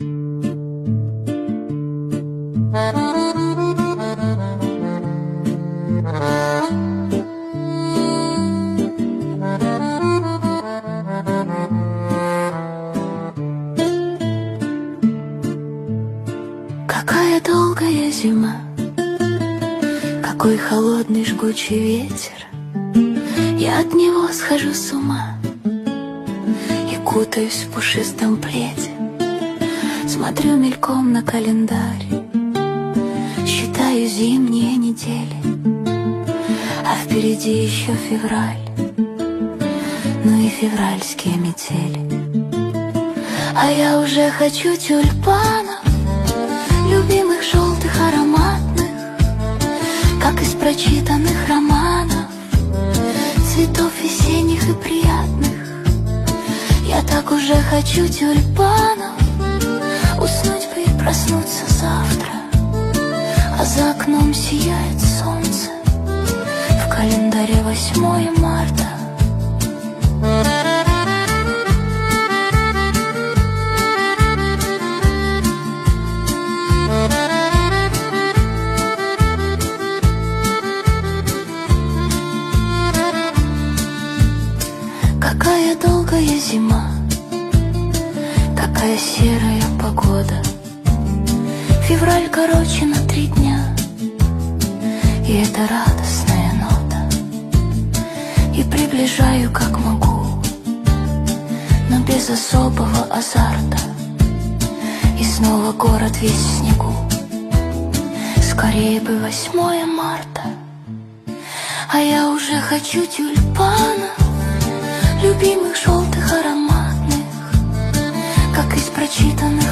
Какая долгая зима, какой холодный жгучий ветер. Я от него схожу с ума и кутаюсь в пушистом пледе. Смотрю мельком на календарь, считаю зимние недели, а впереди еще февраль, ну и февральские метели. А я уже хочу тюльпанов, любимых желтых ароматных, как из прочитанных романов, цветов весенних и приятных. Я так уже хочу тюльпанов, уснуть бы и проснуться завтра, а за окном сияет солнце, в календаре 8 марта. Какая долгая зима, какая серая погода. Февраль короче на 3 дня, и это радостная нота. И приближаю как могу, но без особого азарта. И снова город весь в снегу, скорее бы 8 марта. А я уже хочу тюльпанов, любимых желтых ароматных, как из прочитанных